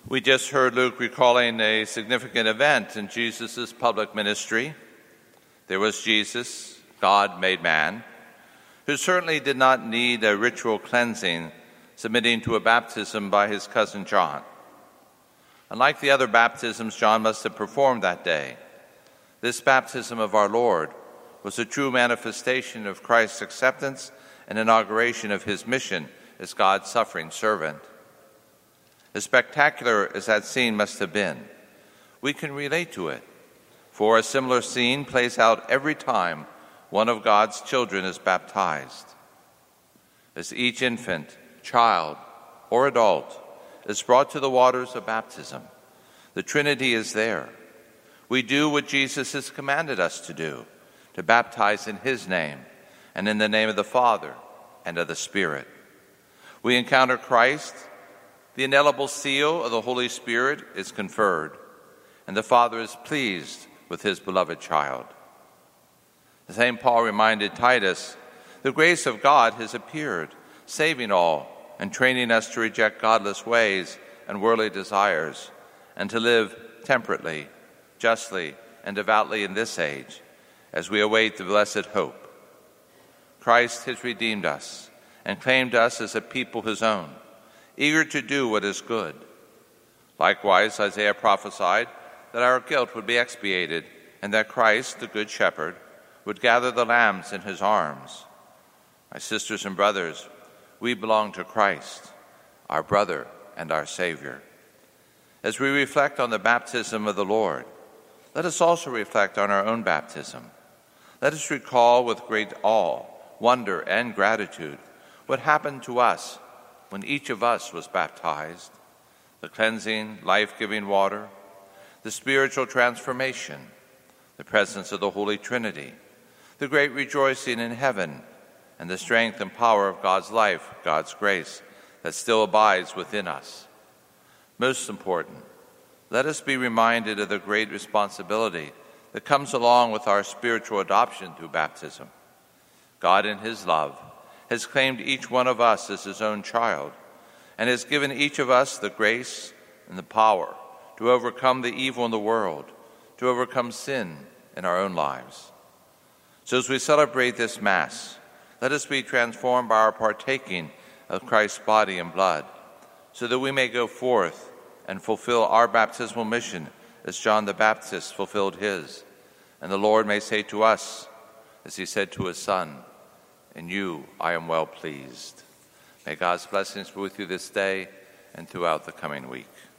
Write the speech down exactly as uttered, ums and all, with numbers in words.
We just heard Luke recalling a significant event in Jesus' public ministry. There was Jesus, God made man, who certainly did not need a ritual cleansing, submitting to a baptism by his cousin John. Unlike the other baptisms John must have performed that day, this baptism of our Lord was a true manifestation of Christ's acceptance and inauguration of his mission as God's suffering servant. As spectacular as that scene must have been, we can relate to it, for a similar scene plays out every time one of God's children is baptized. As each infant, child, or adult is brought to the waters of baptism, the Trinity is there. We do what Jesus has commanded us to do, to baptize in his name and in the name of the Father and of the Spirit. We encounter Christ. The indelible seal of the Holy Spirit is conferred, and the Father is pleased with his beloved child. The Saint Paul reminded Titus, the grace of God has appeared, saving all and training us to reject godless ways and worldly desires, and to live temperately, justly, and devoutly in this age, as we await the blessed hope. Christ has redeemed us and claimed us as a people his own, eager to do what is good. Likewise, Isaiah prophesied that our guilt would be expiated and that Christ, the Good Shepherd, would gather the lambs in his arms. My sisters and brothers, we belong to Christ, our brother and our Savior. As we reflect on the baptism of the Lord, let us also reflect on our own baptism. Let us recall with great awe, wonder, and gratitude what happened to us when each of us was baptized, the cleansing, life-giving water, the spiritual transformation, the presence of the Holy Trinity, the great rejoicing in heaven, and the strength and power of God's life, God's grace, that still abides within us. Most important, let us be reminded of the great responsibility that comes along with our spiritual adoption through baptism. God, in his love, has claimed each one of us as his own child and has given each of us the grace and the power to overcome the evil in the world, to overcome sin in our own lives. So as we celebrate this Mass, let us be transformed by our partaking of Christ's body and blood, so that we may go forth and fulfill our baptismal mission as John the Baptist fulfilled his, and the Lord may say to us, as he said to his Son, "In you I am well pleased." May God's blessings be with you this day and throughout the coming week.